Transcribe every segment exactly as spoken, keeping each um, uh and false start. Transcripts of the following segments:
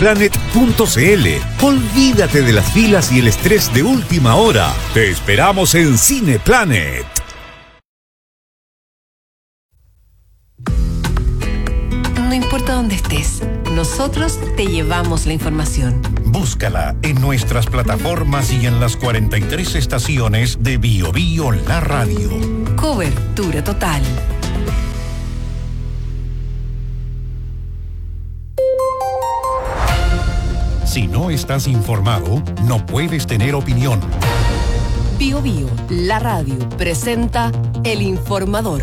cineplanet punto c l. Olvídate de las filas y el estrés de última hora. Te esperamos en Cineplanet. No importa dónde estés, nosotros te llevamos la información. Búscala en nuestras plataformas y en las cuarenta y tres estaciones de Bio Bio La Radio. Cobertura total. Si no estás informado, no puedes tener opinión. Bio Bio La Radio presenta El Informador.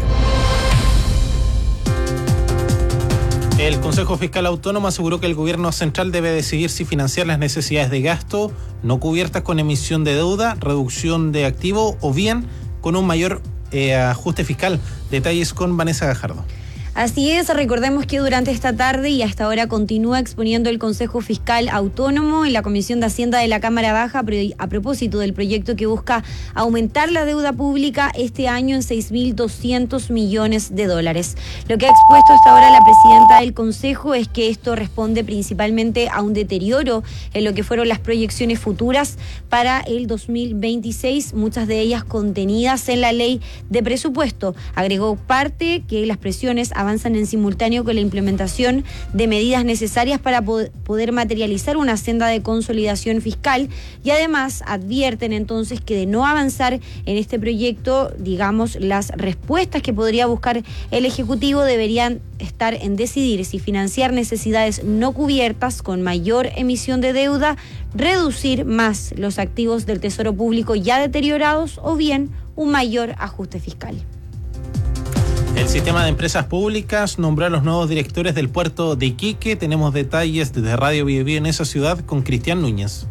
El Consejo Fiscal Autónomo aseguró que el gobierno central debe decidir si financiar las necesidades de gasto no cubiertas con emisión de deuda, reducción de activo o bien con un mayor eh, ajuste fiscal. Detalles con Vanessa Gajardo. Así es, recordemos que durante esta tarde y hasta ahora continúa exponiendo el Consejo Fiscal Autónomo en la Comisión de Hacienda de la Cámara Baja a propósito del proyecto que busca aumentar la deuda pública este año en seis mil doscientos millones de dólares. Lo que ha expuesto hasta ahora la presidenta del Consejo es que esto responde principalmente a un deterioro en lo que fueron las proyecciones futuras para el dos mil veintiséis, muchas de ellas contenidas en la ley de presupuesto. Agregó parte que las presiones avanzan en simultáneo con la implementación de medidas necesarias para poder materializar una senda de consolidación fiscal y además advierten entonces que de no avanzar en este proyecto, digamos, las respuestas que podría buscar el Ejecutivo deberían estar en decidir si financiar necesidades no cubiertas con mayor emisión de deuda, reducir más los activos del Tesoro Público ya deteriorados o bien un mayor ajuste fiscal. El sistema de empresas públicas nombró a los nuevos directores del puerto de Iquique. Tenemos detalles desde Radio Bio Bio en esa ciudad con Cristian Núñez.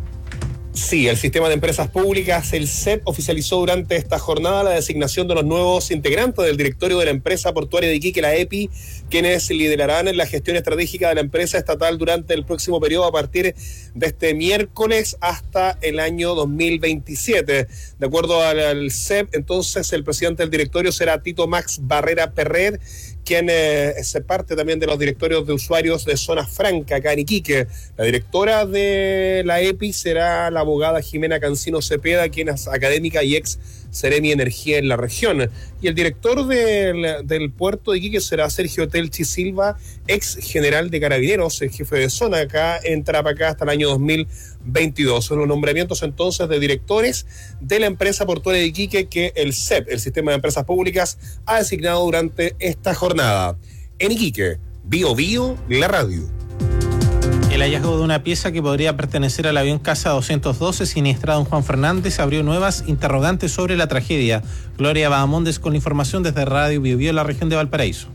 Sí, el sistema de empresas públicas, el C E P, oficializó durante esta jornada la designación de los nuevos integrantes del directorio de la empresa portuaria de Iquique, la E P I, quienes liderarán la gestión estratégica de la empresa estatal durante el próximo periodo a partir de este miércoles hasta el año dos mil veintisiete. De acuerdo al, al C E P, entonces el presidente del directorio será Tito Max Barrera Perret, quien eh, es parte también de los directorios de usuarios de Zona Franca, acá en Iquique. La directora de la E P I será la abogada Jimena Cancino Cepeda, quien es académica y ex Seremi Energía en la región. Y el director del, del puerto de Iquique será Sergio Telchi Silva, ex general de Carabineros, el jefe de zona acá en Tarapacá hasta el año dos mil veintidós. Son los nombramientos entonces de directores de la empresa portuaria de Iquique que el C E P, el Sistema de Empresas Públicas, ha designado durante esta jornada. En Iquique, Bio Bio, la radio. El hallazgo de una pieza que podría pertenecer al avión Casa doscientos doce siniestrado en Juan Fernández abrió nuevas interrogantes sobre la tragedia. Gloria Bahamondes con la información desde Radio Bio Bio, la región de Valparaíso.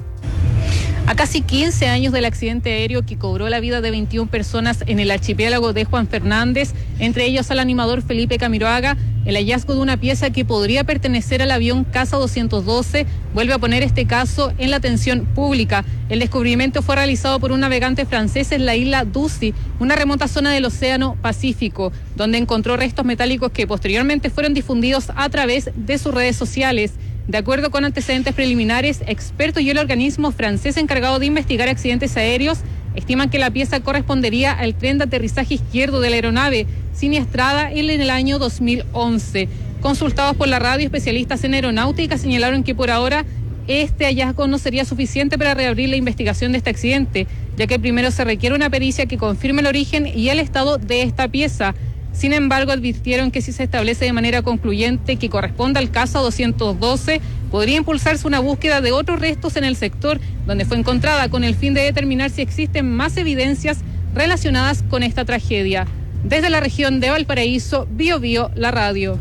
A casi quince años del accidente aéreo que cobró la vida de veintiuna personas en el archipiélago de Juan Fernández, entre ellos al animador Felipe Camiroaga, el hallazgo de una pieza que podría pertenecer al avión Casa doscientos doce vuelve a poner este caso en la atención pública. El descubrimiento fue realizado por un navegante francés en la isla Ducie, una remota zona del Océano Pacífico, donde encontró restos metálicos que posteriormente fueron difundidos a través de sus redes sociales. De acuerdo con antecedentes preliminares, expertos y el organismo francés encargado de investigar accidentes aéreos estiman que la pieza correspondería al tren de aterrizaje izquierdo de la aeronave, siniestrada en el año dos mil once. Consultados por la radio, especialistas en aeronáutica señalaron que por ahora este hallazgo no sería suficiente para reabrir la investigación de este accidente, ya que primero se requiere una pericia que confirme el origen y el estado de esta pieza. Sin embargo, advirtieron que si se establece de manera concluyente que corresponde al Casa doscientos doce, podría impulsarse una búsqueda de otros restos en el sector donde fue encontrada, con el fin de determinar si existen más evidencias relacionadas con esta tragedia. Desde la región de Valparaíso, Bio Bio, la radio.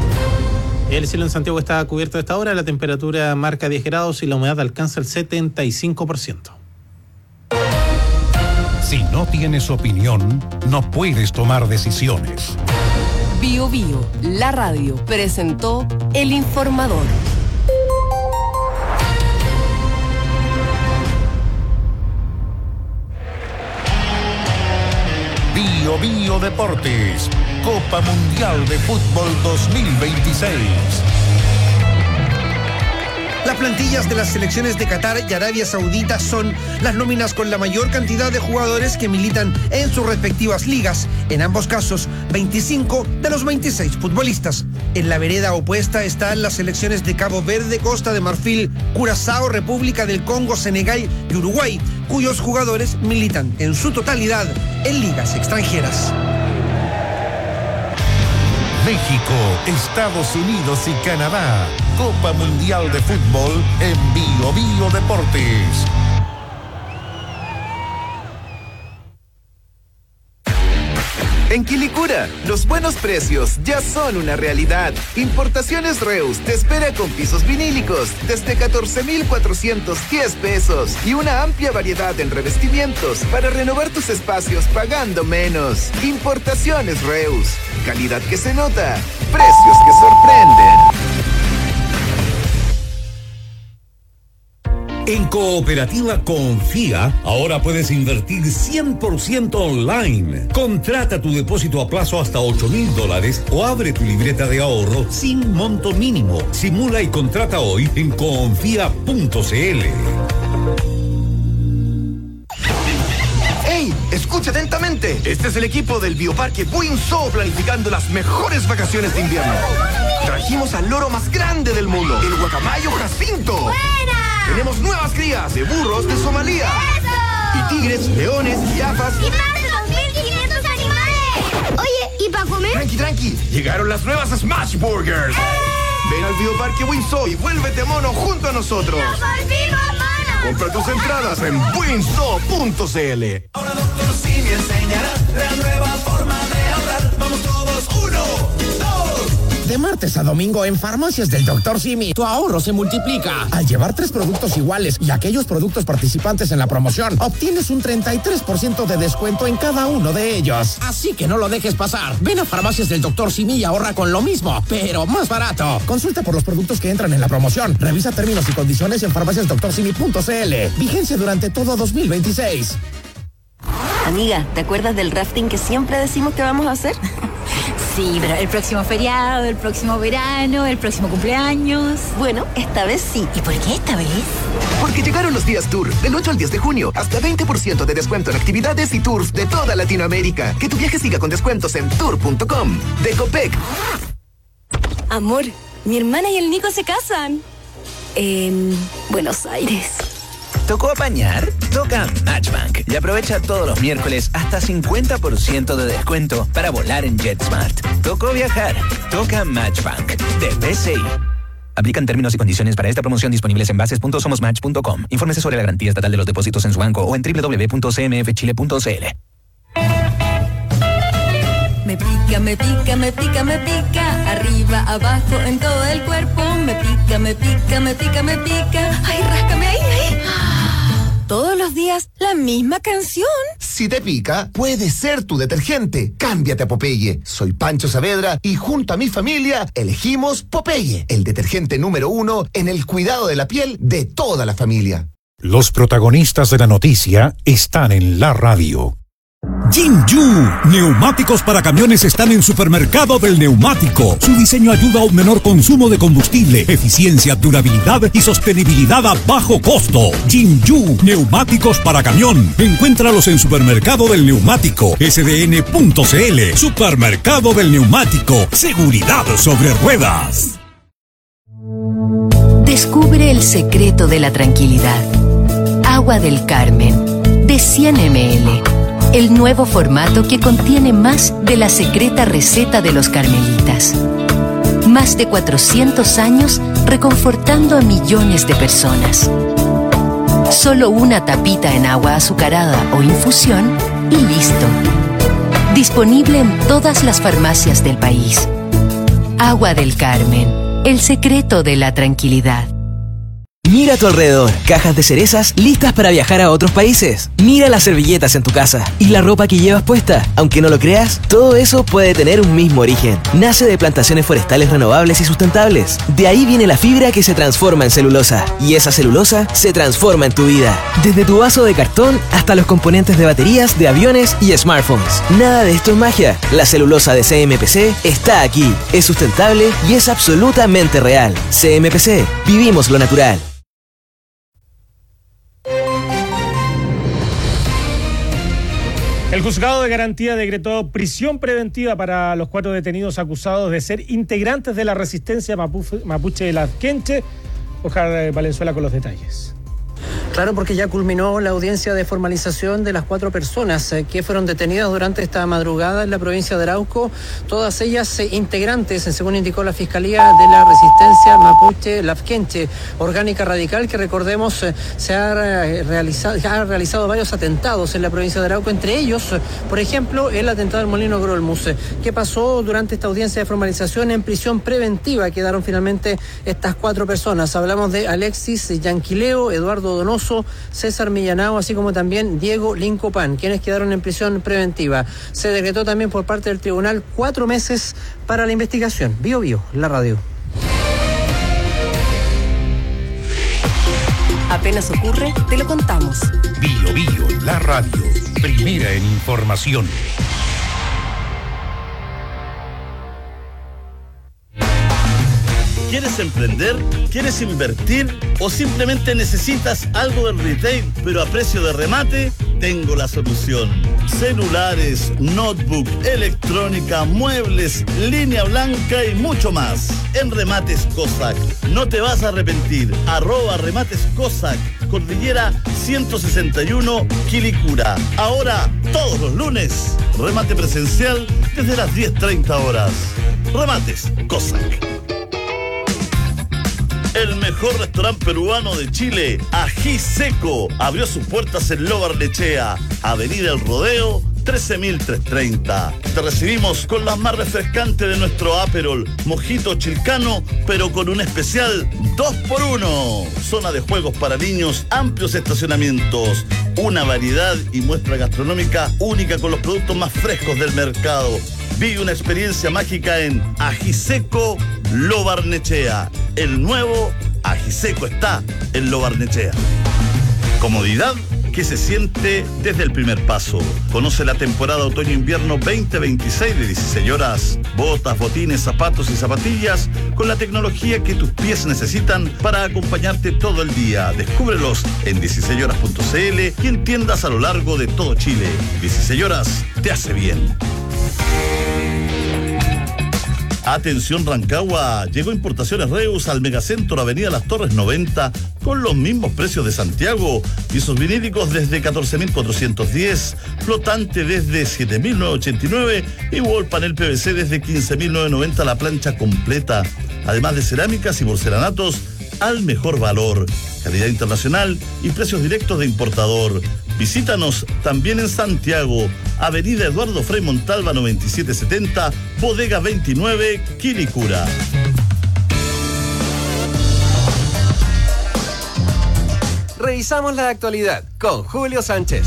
El cielo en Santiago está cubierto a esta hora, la temperatura marca diez grados y la humedad alcanza el setenta y cinco por ciento. Si no tienes opinión, no puedes tomar decisiones. Bio Bio, la radio, presentó El Informador. Bio Bio Deportes, Copa Mundial de Fútbol dos mil veintiséis. Las plantillas de las selecciones de Qatar y Arabia Saudita son las nóminas con la mayor cantidad de jugadores que militan en sus respectivas ligas. En ambos casos, veinticinco de los veintiséis futbolistas. En la vereda opuesta están las selecciones de Cabo Verde, Costa de Marfil, Curazao, República del Congo, Senegal y Uruguay, cuyos jugadores militan en su totalidad en ligas extranjeras. México, Estados Unidos y Canadá. Copa Mundial de Fútbol en Bio Bio Deportes. En Quilicura, los buenos precios ya son una realidad. Importaciones Reus te espera con pisos vinílicos desde catorce mil cuatrocientos diez pesos y una amplia variedad en revestimientos para renovar tus espacios pagando menos. Importaciones Reus, calidad que se nota, precios que sorprenden. En Cooperativa Confía, ahora puedes invertir cien por ciento online. Contrata tu depósito a plazo hasta ocho mil dólares o abre tu libreta de ahorro sin monto mínimo. Simula y contrata hoy en confía punto c l. ¡Ey! Escucha atentamente. Este es el equipo del Bioparque Buinzo planificando las mejores vacaciones de invierno. Trajimos al loro más grande del mundo, el guacamayo Jacinto. ¡Buena! Tenemos nuevas crías de burros de Somalia. ¡Eso! Y tigres, leones, jirafas. ¡Y más de dos mil quinientos animales! Oye, ¿y para comer? Tranqui, tranqui. Llegaron las nuevas Smash Burgers. ¡Eh! Ven al Bioparque Buinzo y vuélvete mono junto a nosotros. ¡Nos volvimos monos! Compra tus entradas en buinzo punto c l. Ahora doctor Simi enseñará la nueva forma de ahorrar. Vamos todos, uno, dos. De martes a domingo en Farmacias del doctor Simi, tu ahorro se multiplica. Al llevar tres productos iguales y aquellos productos participantes en la promoción, obtienes un treinta y tres por ciento de descuento en cada uno de ellos. Así que no lo dejes pasar. Ven a Farmacias del doctor Simi y ahorra con lo mismo, pero más barato. Consulta por los productos que entran en la promoción. Revisa términos y condiciones en farmacias doctor simi punto c l. Vigencia durante todo dos mil veintiséis. Amiga, ¿te acuerdas del rafting que siempre decimos que vamos a hacer? Sí, pero el próximo feriado, el próximo verano, el próximo cumpleaños. Bueno, esta vez sí. ¿Y por qué esta vez? Porque llegaron los días Tour, del ocho al diez de junio, hasta veinte por ciento de descuento en actividades y tours de toda Latinoamérica. Que tu viaje siga con descuentos en tour punto com. De Copec. Amor, mi hermana y el Nico se casan. En Buenos Aires. ¿Tocó apañar? Toca Matchbank y aprovecha todos los miércoles hasta cincuenta por ciento de descuento para volar en JetSmart. ¿Tocó viajar? Toca Matchbank de B C I. Aplican términos y condiciones para esta promoción disponibles en bases punto somos match punto com. Infórmese sobre la garantía estatal de los depósitos en su banco o en doble u doble u doble u punto c m f chile punto c l. Me pica, me pica, me pica, me pica. Arriba, abajo, en todo el cuerpo. Me pica, me pica, me pica, me pica. Ay, ráscame ahí, ahí. Todos los días, la misma canción. Si te pica, puede ser tu detergente. Cámbiate a Popeye. Soy Pancho Saavedra y junto a mi familia elegimos Popeye, el detergente número uno en el cuidado de la piel de toda la familia. Los protagonistas de la noticia están en la radio. Jinju, neumáticos para camiones están en Supermercado del Neumático. Su diseño ayuda a un menor consumo de combustible, eficiencia, durabilidad y sostenibilidad a bajo costo. Jinju, neumáticos para camión. Encuéntralos en Supermercado del Neumático, s d n punto c l. Supermercado del Neumático, seguridad sobre ruedas. Descubre el secreto de la tranquilidad. Agua del Carmen, de cien mililitros. El nuevo formato que contiene más de la secreta receta de los carmelitas. Más de cuatrocientos años reconfortando a millones de personas. Solo una tapita en agua azucarada o infusión y listo. Disponible en todas las farmacias del país. Agua del Carmen, el secreto de la tranquilidad. Mira a tu alrededor, cajas de cerezas listas para viajar a otros países. Mira las servilletas en tu casa y la ropa que llevas puesta. Aunque no lo creas, todo eso puede tener un mismo origen. Nace de plantaciones forestales renovables y sustentables. De ahí viene la fibra que se transforma en celulosa. Y esa celulosa se transforma en tu vida. Desde tu vaso de cartón hasta los componentes de baterías, de aviones y smartphones. Nada de esto es magia. La celulosa de C M P C está aquí. Es sustentable y es absolutamente real. C M P C. Vivimos lo natural. El juzgado de garantía decretó prisión preventiva para los cuatro detenidos acusados de ser integrantes de la resistencia mapuche, mapuche de Lafkenche. Oscar Valenzuela con los detalles. Claro, porque ya culminó la audiencia de formalización de las cuatro personas eh, que fueron detenidas durante esta madrugada en la provincia de Arauco, todas ellas eh, integrantes, según indicó la Fiscalía, de la Resistencia Mapuche Lafkenche, orgánica radical que, recordemos, eh, se ha, eh, realizado, ha realizado varios atentados en la provincia de Arauco, entre ellos, eh, por ejemplo, el atentado al Molino Grolmus. Eh, ¿Qué pasó durante esta audiencia de formalización? En prisión preventiva quedaron finalmente estas cuatro personas. Hablamos de Alexis Yanquileo, Eduardo Donoso, César Millanao, así como también Diego Lincopán, quienes quedaron en prisión preventiva. Se decretó también por parte del tribunal cuatro meses para la investigación. Bio Bio, la radio. Apenas ocurre, te lo contamos. Bio Bio, la radio, primera en información. ¿Quieres emprender? ¿Quieres invertir? ¿O simplemente necesitas algo de retail pero a precio de remate? Tengo la solución. Celulares, notebook, electrónica, muebles, línea blanca y mucho más. En Remates Cossack. No te vas a arrepentir. Arroba Remates Cossack. Cordillera ciento sesenta y uno, Quilicura. Ahora, todos los lunes, remate presencial desde las diez treinta horas. Remates Cossack. El mejor restaurante peruano de Chile, Ají Seco, abrió sus puertas en Lo Barnechea, Avenida El Rodeo, trece mil trescientos treinta. Te recibimos con las más refrescantes de nuestro Aperol, mojito chilcano, pero con un especial dos por uno. Zona de juegos para niños, amplios estacionamientos, una variedad y muestra gastronómica única con los productos más frescos del mercado. Vive una experiencia mágica en Ají Seco Lo Barnechea. El nuevo Ají Seco está en Lo Barnechea. Comodidad que se siente desde el primer paso. Conoce la temporada otoño-invierno veinte veintiséis de dieciséis horas. Botas, botines, zapatos y zapatillas con la tecnología que tus pies necesitan para acompañarte todo el día. Descúbrelos en dieciséis horas punto c l y en tiendas a lo largo de todo Chile. dieciséis horas te hace bien. Atención Rancagua, llegó Importaciones Reus al Megacentro Avenida Las Torres noventa con los mismos precios de Santiago. Pisos vinílicos desde catorce mil cuatrocientos diez, flotante desde siete mil novecientos ochenta y nueve y wall panel P V C desde quince mil novecientos noventa la plancha completa. Además de cerámicas y porcelanatos al mejor valor, calidad internacional y precios directos de importador. Visítanos también en Santiago, Avenida Eduardo Frei Montalva noventa y siete setenta, Bodega veintinueve, Quilicura. Revisamos la actualidad con Julio Sánchez.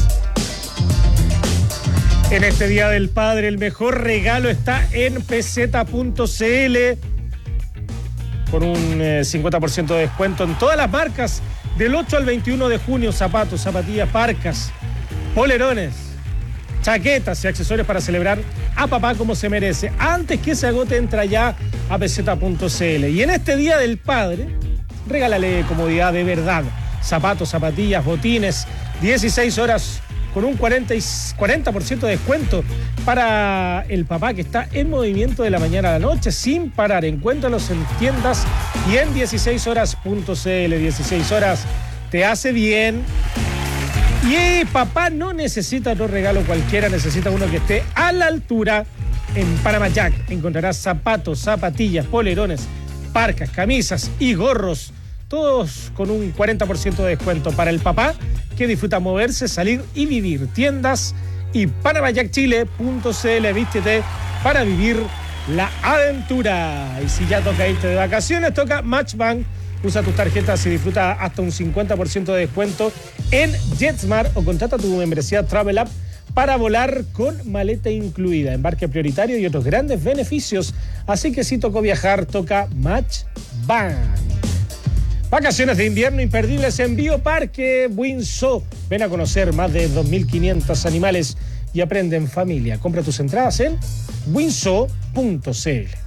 En este Día del Padre, el mejor regalo está en peseta punto c l, con un eh, cincuenta por ciento de descuento en todas las marcas. Del ocho al veintiuno de junio, zapatos, zapatillas, parcas, polerones, chaquetas y accesorios para celebrar a papá como se merece. Antes que se agote, entra ya a peseta punto c l. Y en este Día del Padre, regálale comodidad de verdad. Zapatos, zapatillas, botines, dieciséis horas con un cuarenta por ciento de descuento para el papá que está en movimiento de la mañana a la noche sin parar. Encuéntralos en tiendas y en dieciséis horas punto c l. dieciséis horas te hace bien. Y papá no necesita otro regalo cualquiera, necesita uno que esté a la altura. En Panama Jack encontrarás zapatos, zapatillas, polerones, parcas, camisas y gorros, todos con un cuarenta por ciento de descuento para el papá que disfruta moverse, salir y vivir. Tiendas y panamajack chile punto c l. Vístete para vivir la aventura. Y si ya toca irte de vacaciones, toca Matchbank, Usa tus tarjetas y disfruta hasta un cincuenta por ciento de descuento en JetSmart o contrata tu membresía Travel App para volar con maleta incluida, embarque prioritario y otros grandes beneficios. Así que si tocó viajar, toca Match Bang. Vacaciones de invierno imperdibles en Bioparque Windsor. Ven a conocer más de dos mil quinientos animales y aprende en familia. Compra tus entradas en windsor punto c l.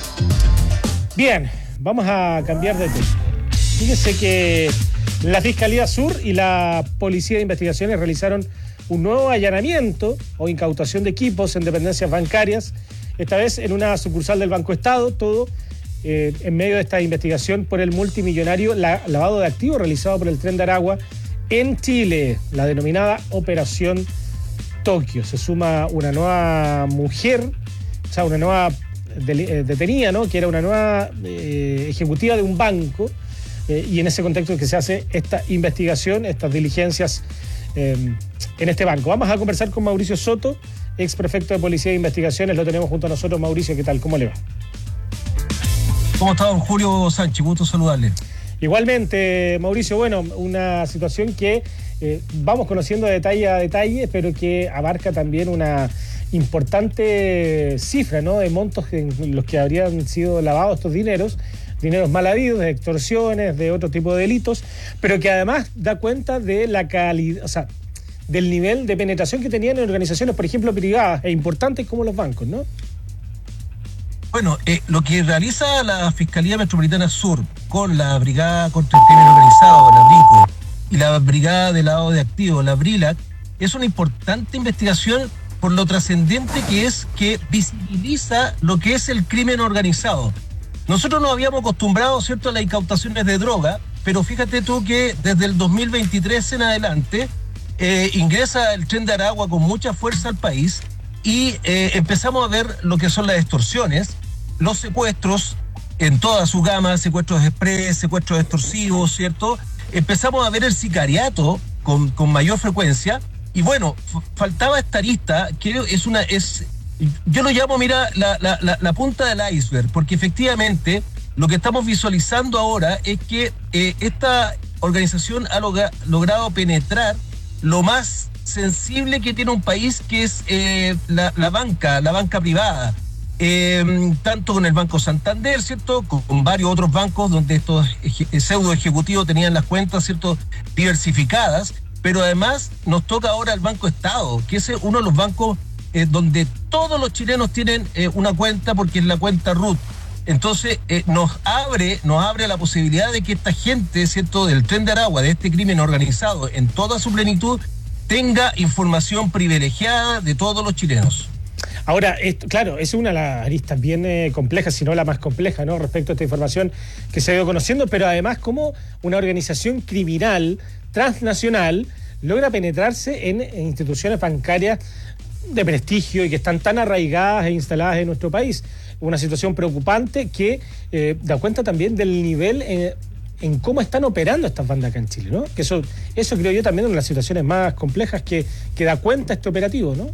Bien, vamos a cambiar de tema. Fíjese que la Fiscalía Sur y la Policía de Investigaciones realizaron un nuevo allanamiento o incautación de equipos en dependencias bancarias, esta vez en una sucursal del Banco Estado, todo eh, en medio de esta investigación por el multimillonario la, lavado de activos realizado por el Tren de Aragua en Chile, la denominada Operación Tokio. Se suma una nueva mujer, o sea, una nueva de, detenida, ¿no? Que era una nueva eh, ejecutiva de un banco, eh, y en ese contexto es que se hace esta investigación, estas diligencias eh, en este banco. Vamos a conversar con Mauricio Soto, ex prefecto de Policía de Investigaciones. Lo tenemos junto a nosotros. Mauricio, ¿qué tal? ¿Cómo le va? ¿Cómo está, don Julio Sánchez? Gusto saludarle. Igualmente, Mauricio, bueno, una situación que eh, vamos conociendo detalle a detalle, pero que abarca también una importante cifra, ¿no?, de montos en los que habrían sido lavados estos dineros, dineros mal habidos, de extorsiones, de otro tipo de delitos, pero que además da cuenta de la calidad, o sea, del nivel de penetración que tenían en organizaciones, por ejemplo, privadas e importantes como los bancos, ¿no? Bueno, eh, lo que realiza la Fiscalía Metropolitana Sur con la Brigada contra el Crimen Organizado, la BRICO, y la Brigada de Lavado de Activos, la BRILAC, es una importante investigación por lo trascendente que es, que visibiliza lo que es el crimen organizado. Nosotros nos habíamos acostumbrado, ¿cierto?, a las incautaciones de droga, pero fíjate tú que desde el dos mil veintitrés en adelante eh, ingresa el Tren de Aragua con mucha fuerza al país y eh, empezamos a ver lo que son las extorsiones, los secuestros en toda su gama, secuestros express, secuestros extorsivos, ¿cierto? Empezamos a ver el sicariato con, con mayor frecuencia y bueno, f- faltaba esta arista que es una... es yo lo llamo, mira, la, la, la, la punta del iceberg, porque efectivamente lo que estamos visualizando ahora es que eh, esta organización ha logra, logrado penetrar lo más sensible que tiene un país, que es eh, la, la banca, la banca privada. Eh, tanto con el Banco Santander, ¿cierto?, con, con varios otros bancos donde estos eje, pseudo ejecutivos tenían las cuentas, ¿cierto?, diversificadas, pero además nos toca ahora el Banco Estado, que es uno de los bancos eh, donde todos los chilenos tienen eh, una cuenta, porque es la cuenta root. Entonces eh, nos abre nos abre la posibilidad de que esta gente, ¿cierto?, del Tren de Aragua, de este crimen organizado en toda su plenitud, tenga información privilegiada de todos los chilenos. Ahora, esto, claro, es una de las aristas bien eh, complejas, si no la más compleja, ¿no?, respecto a esta información que se ha ido conociendo, pero además cómo una organización criminal transnacional logra penetrarse en, en instituciones bancarias de prestigio y que están tan arraigadas e instaladas en nuestro país. Una situación preocupante que eh, da cuenta también del nivel eh, en cómo están operando estas bandas acá en Chile, ¿no? Que eso, eso creo yo también es una de las situaciones más complejas que, que da cuenta este operativo, ¿no?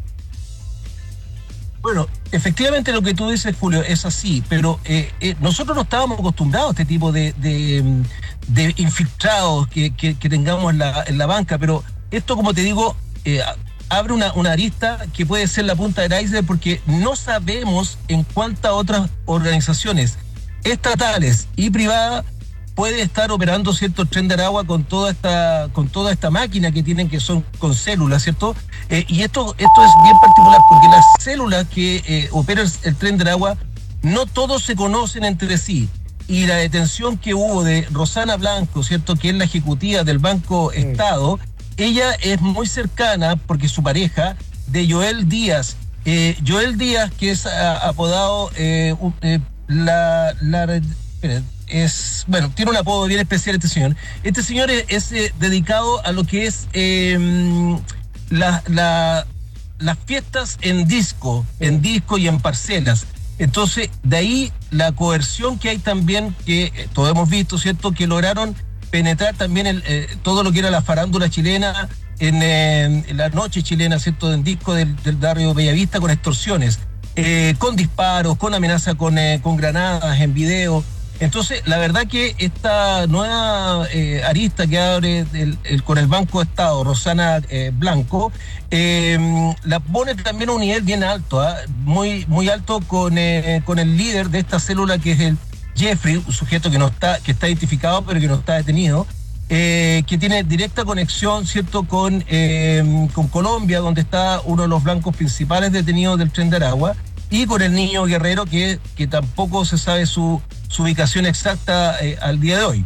Bueno, efectivamente lo que tú dices, Julio, es así, pero eh, eh, nosotros no estábamos acostumbrados a este tipo de, de, de infiltrados que, que, que tengamos en la, en la banca, pero esto, como te digo, eh, abre una, una arista que puede ser la punta del iceberg, porque no sabemos en cuántas otras organizaciones estatales y privadas puede estar operando, ¿cierto?, el Tren de Aragua con toda esta con toda esta máquina que tienen, que son con células, ¿cierto? Eh, y esto esto es bien particular porque las células que eh, opera el, el Tren de Aragua no todos se conocen entre sí. Y la detención que hubo de Rosana Blanco, ¿cierto?, que es la ejecutiva del Banco Estado, ella es muy cercana, porque su pareja, de Joel Díaz. Eh, Joel Díaz, que es a, apodado eh, eh, la... la espera, es, bueno, tiene un apodo bien especial este señor. Este señor es, es eh, dedicado a lo que es eh, la, la, las fiestas en disco, en disco y en parcelas. Entonces, de ahí la coerción que hay también, que eh, todos hemos visto, ¿cierto?, que lograron penetrar también el, eh, todo lo que era la farándula chilena, en, eh, en la noche chilena, ¿cierto?, en disco del, del barrio Bellavista, con extorsiones, eh, con disparos, con amenaza con, eh, con granadas en video. Entonces, la verdad que esta nueva eh, arista que abre el, el, con el Banco Estado, Rosana eh, Blanco, eh, la pone también a un nivel bien alto, ¿eh? muy muy alto con, eh, con el líder de esta célula, que es el Jeffrey, un sujeto que no está, que está identificado pero que no está detenido, eh, que tiene directa conexión, ¿cierto?, con, eh, con Colombia, donde está uno de los blancos principales detenidos del Tren de Aragua, y con el niño guerrero, que, que tampoco se sabe su, su ubicación exacta eh, al día de hoy.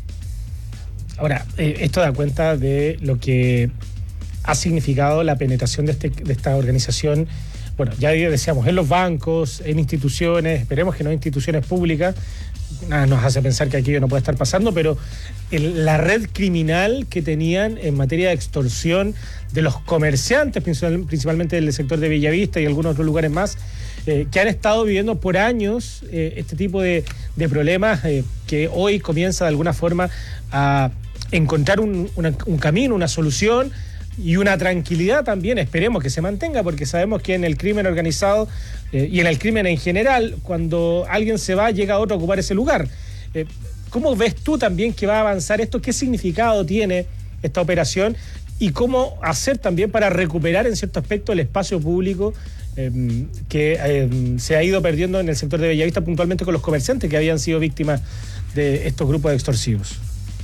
Ahora, eh, esto da cuenta de lo que ha significado la penetración de, este, de esta organización. Bueno, ya decíamos, en los bancos, en instituciones, esperemos que no instituciones públicas. Nada nos hace pensar que aquello no puede estar pasando, pero el, la red criminal que tenían en materia de extorsión de los comerciantes, principal, principalmente del sector de Bellavista y algunos otros lugares más, eh, que han estado viviendo por años eh, este tipo de, de problemas, eh, que hoy comienza de alguna forma a encontrar un, una, un camino, una solución y una tranquilidad también. Esperemos que se mantenga, porque sabemos que en el crimen organizado eh, y en el crimen en general, cuando alguien se va, llega otro a ocupar ese lugar. Eh, ¿Cómo ves tú también que va a avanzar esto? ¿Qué significado tiene esta operación? Y cómo hacer también para recuperar en cierto aspecto el espacio público eh, que eh, se ha ido perdiendo en el sector de Bellavista, puntualmente con los comerciantes que habían sido víctimas de estos grupos extorsivos.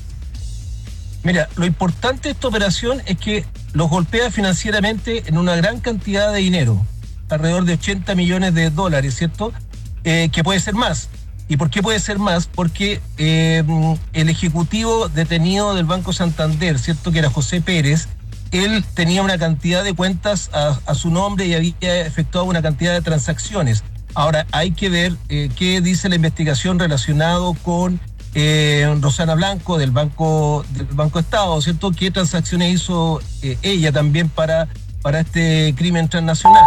Mira, lo importante de esta operación es que los golpea financieramente en una gran cantidad de dinero, alrededor de ochenta millones de dólares, ¿cierto? Eh, que puede ser más. ¿Y por qué puede ser más? Porque eh, el ejecutivo detenido del Banco Santander, ¿cierto?, que era José Pérez, él tenía una cantidad de cuentas a, a su nombre y había efectuado una cantidad de transacciones. Ahora, hay que ver eh, qué dice la investigación relacionado con eh, Rosana Blanco del Banco del Banco Estado, ¿cierto?, qué transacciones hizo eh, ella también para, para este crimen transnacional.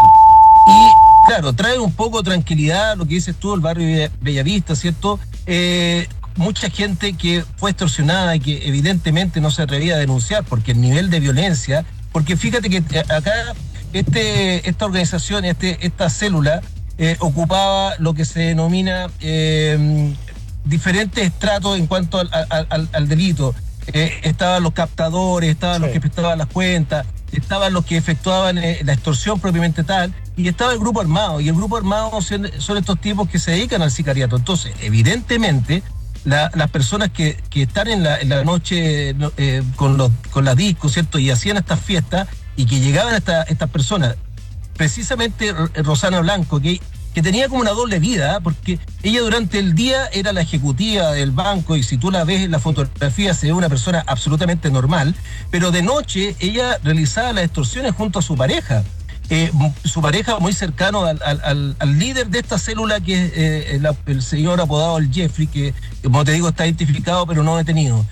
Y claro, trae un poco de tranquilidad lo que dices tú, el barrio Bellavista, ¿cierto? Eh, mucha gente que fue extorsionada y que evidentemente no se atrevía a denunciar porque el nivel de violencia, porque fíjate que acá este, esta organización, este, esta célula eh, ocupaba lo que se denomina eh, diferentes estratos en cuanto al, al, al, al delito. Eh, estaban los captadores, estaban sí. los que prestaban las cuentas, estaban los que efectuaban eh, la extorsión propiamente tal, y estaba el grupo armado, y el grupo armado son, son estos tipos que se dedican al sicariato. Entonces, evidentemente, la, las personas que, que están en la, en la noche eh, con los con las discos, ¿cierto?, y hacían estas fiestas, y que llegaban a esta, estas personas, precisamente Rosana Blanco, que que tenía como una doble vida, ¿eh? Porque ella durante el día era la ejecutiva del banco, y si tú la ves en la fotografía se ve una persona absolutamente normal, pero de noche ella realizaba las extorsiones junto a su pareja, eh, su pareja muy cercano al, al, al líder de esta célula, que es eh, el, el señor apodado el Jeffrey, que como te digo está identificado pero no detenido.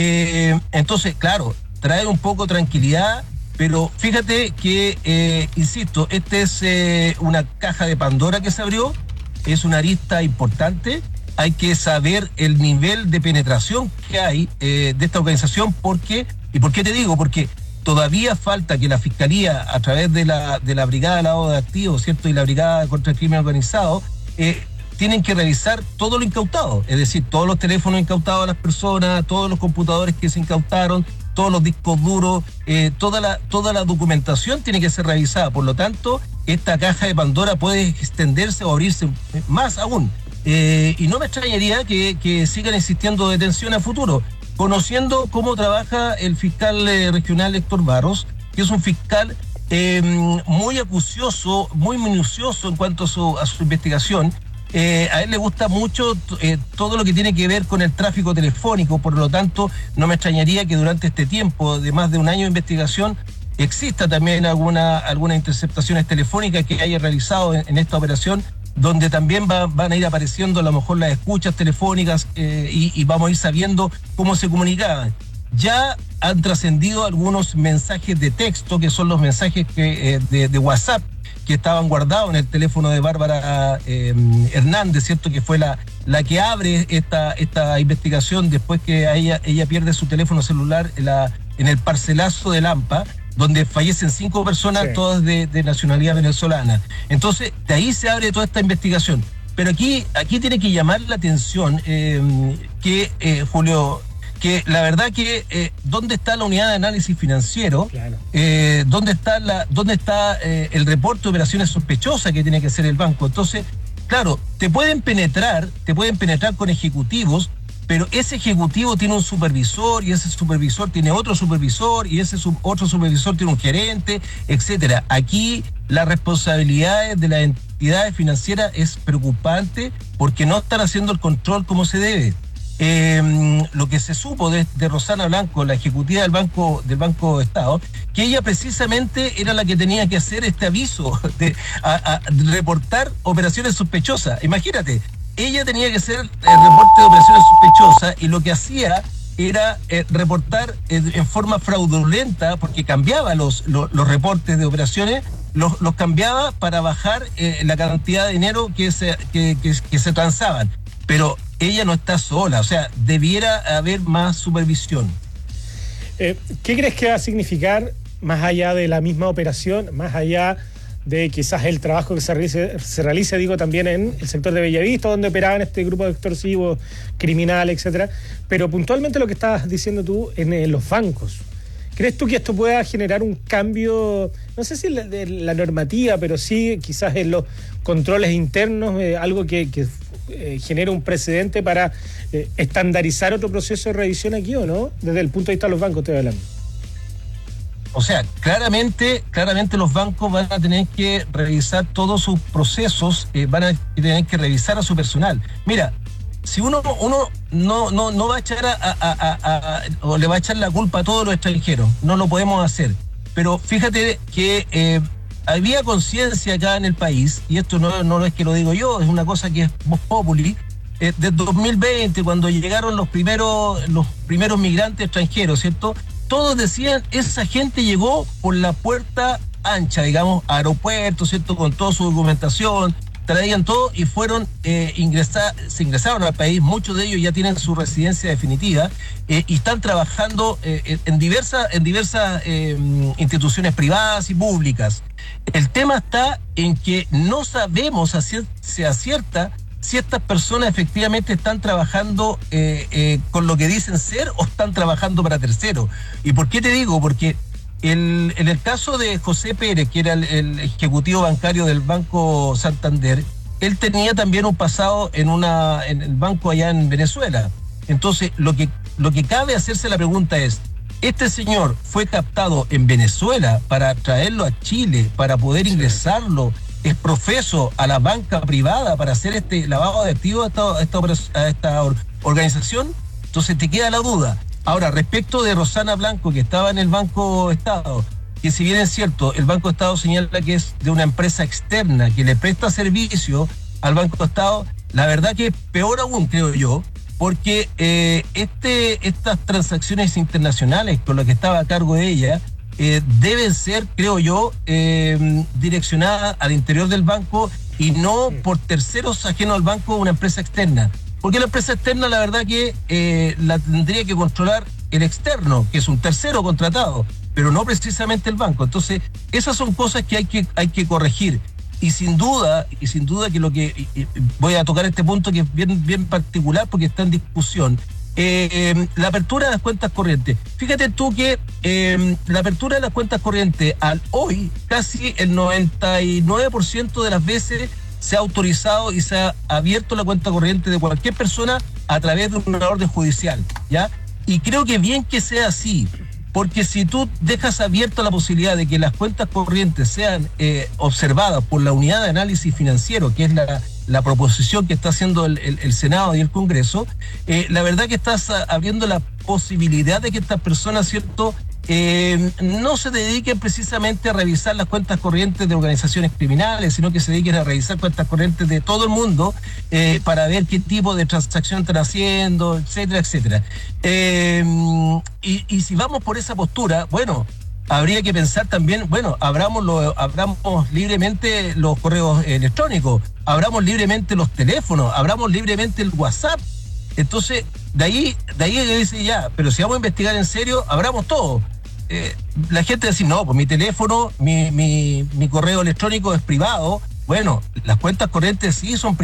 Eh, entonces, claro, trae un poco de tranquilidad. Pero fíjate que, eh, insisto, esta es eh, una caja de Pandora que se abrió, es una arista importante. Hay que saber el nivel de penetración que hay eh, de esta organización. ¿Por qué? ¿Y por qué te digo? Porque todavía falta que la Fiscalía, a través de la, de la Brigada de Lavado de Activos, ¿cierto?, y la Brigada contra el Crimen Organizado, eh, tienen que revisar todo lo incautado. Es decir, todos los teléfonos incautados a las personas, todos los computadores que se incautaron, todos los discos duros, eh, toda la toda la documentación tiene que ser revisada. Por lo tanto, esta caja de Pandora puede extenderse o abrirse más aún. Eh, y no me extrañaría que, que sigan existiendo detenciones a futuro, conociendo cómo trabaja el fiscal eh, regional Héctor Barros, que es un fiscal eh, muy acucioso, muy minucioso en cuanto a su, a su investigación. Eh, a él le gusta mucho eh, todo lo que tiene que ver con el tráfico telefónico, por lo tanto no me extrañaría que durante este tiempo de más de un año de investigación exista también alguna algunas interceptaciones telefónicas que haya realizado en, en esta operación, donde también va, van a ir apareciendo a lo mejor las escuchas telefónicas eh, y, y vamos a ir sabiendo cómo se comunicaban. Ya han trascendido algunos mensajes de texto, que son los mensajes que, eh, de, de WhatsApp, que estaban guardados en el teléfono de Bárbara eh, Hernández, ¿cierto?, que fue la, la que abre esta, esta investigación después que a ella, ella pierde su teléfono celular en, la, en el parcelazo de Lampa, donde fallecen cinco personas, sí. todas de, de nacionalidad venezolana. Entonces, de ahí se abre toda esta investigación. pero aquí, aquí tiene que llamar la atención eh, que, eh, Julio, que la verdad que eh, dónde está la unidad de análisis financiero, claro. eh, dónde está la, dónde está eh, el reporte de operaciones sospechosas que tiene que hacer el banco. Entonces, claro, te pueden penetrar, te pueden penetrar con ejecutivos, pero ese ejecutivo tiene un supervisor y ese supervisor tiene otro supervisor y ese sub, otro supervisor tiene un gerente, etcétera. Aquí las responsabilidades de las entidades financieras es preocupante porque no están haciendo el control como se debe. Eh, lo que se supo de, de Rosana Blanco, la ejecutiva del Banco del Banco de Estado, que ella precisamente era la que tenía que hacer este aviso de, a, a, de reportar operaciones sospechosas. Imagínate, ella tenía que hacer el reporte de operaciones sospechosas y lo que hacía era eh, reportar eh, en forma fraudulenta, porque cambiaba los, los, los reportes de operaciones, los, los cambiaba para bajar eh, la cantidad de dinero que se, que, que, que se transaban. Pero ella no está sola, o sea, debiera haber más supervisión. Eh, ¿Qué crees que va a significar, más allá de la misma operación, más allá de quizás el trabajo que se realice, se realice, digo, también en el sector de Bellavista, donde operaban este grupo de extorsivos, criminal, etcétera, pero puntualmente lo que estabas diciendo tú en, en los bancos? ¿Crees tú que esto pueda generar un cambio, no sé si en la, de la normativa, pero sí quizás en los controles internos, eh, algo que, que eh, genere un precedente para eh, estandarizar otro proceso de revisión aquí, o no? Desde el punto de vista de los bancos estoy hablando. O sea, claramente, claramente los bancos van a tener que revisar todos sus procesos, eh, van a tener que revisar a su personal. Mira, si uno uno no no no va a echar a, a, a, a, a o le va a echar la culpa a todos los extranjeros, no lo podemos hacer. Pero fíjate que eh, había conciencia acá en el país, y esto no, no es que lo digo yo, es una cosa que es vox populi, eh, desde dos mil veinte, cuando llegaron los primeros, los primeros migrantes extranjeros, ¿cierto? Todos decían, esa gente llegó por la puerta ancha, digamos, aeropuerto, ¿cierto? Con toda su documentación, traían todo y fueron, eh, ingresar, se ingresaron al país, muchos de ellos ya tienen su residencia definitiva eh, y están trabajando eh, en diversas, en diversas eh, instituciones privadas y públicas. El tema está en que no sabemos a ciencia cierta si estas personas efectivamente están trabajando eh, eh, con lo que dicen ser o están trabajando para terceros. ¿Y por qué te digo? Porque el, en el caso de José Pérez, que era el, el ejecutivo bancario del Banco Santander, él tenía también un pasado en una en el banco allá en Venezuela. Entonces, lo que, lo que cabe hacerse la pregunta es, ¿este señor fue captado en Venezuela para traerlo a Chile, para poder ingresarlo, es profeso a la banca privada para hacer este lavado de activos a esta, a esta, a esta organización? Entonces te queda la duda. Ahora, respecto de Rosana Blanco, que estaba en el Banco Estado, que si bien es cierto, el Banco Estado señala que es de una empresa externa que le presta servicio al Banco Estado, la verdad que es peor aún, creo yo, porque eh, este, estas transacciones internacionales con las que estaba a cargo de ella, Eh, deben ser, creo yo, eh, direccionadas al interior del banco y no por terceros ajenos al banco, una empresa externa. Porque la empresa externa, la verdad que eh, la tendría que controlar el externo, que es un tercero contratado, pero no precisamente el banco. Entonces, esas son cosas que hay que, hay que corregir. Y sin duda, y sin duda que lo que y, y voy a tocar este punto que es bien, bien particular porque está en discusión. Eh, eh, la apertura de las cuentas corrientes. Fíjate tú que eh, la apertura de las cuentas corrientes al hoy, casi el noventa y nueve por ciento de las veces se ha autorizado y se ha abierto la cuenta corriente de cualquier persona a través de una orden judicial, ¿ya? Y creo que bien que sea así, porque si tú dejas abierta la posibilidad de que las cuentas corrientes sean eh, observadas por la unidad de análisis financiero, que es la la proposición que está haciendo el, el, el Senado y el Congreso, eh, la verdad que estás abriendo la posibilidad de que estas personas, ¿cierto?, eh, no se dediquen precisamente a revisar las cuentas corrientes de organizaciones criminales, sino que se dediquen a revisar cuentas corrientes de todo el mundo eh, para ver qué tipo de transacción están haciendo, etcétera, etcétera. Eh, y, y si vamos por esa postura, bueno, habría que pensar también, bueno, abramos, lo, abramos libremente los correos electrónicos, abramos libremente los teléfonos, abramos libremente el WhatsApp. Entonces, de ahí, de ahí dice ya, pero si vamos a investigar en serio, abramos todo. Eh, la gente dice, no, pues mi teléfono, mi, mi, mi correo electrónico es privado. Bueno, las cuentas corrientes sí son privadas.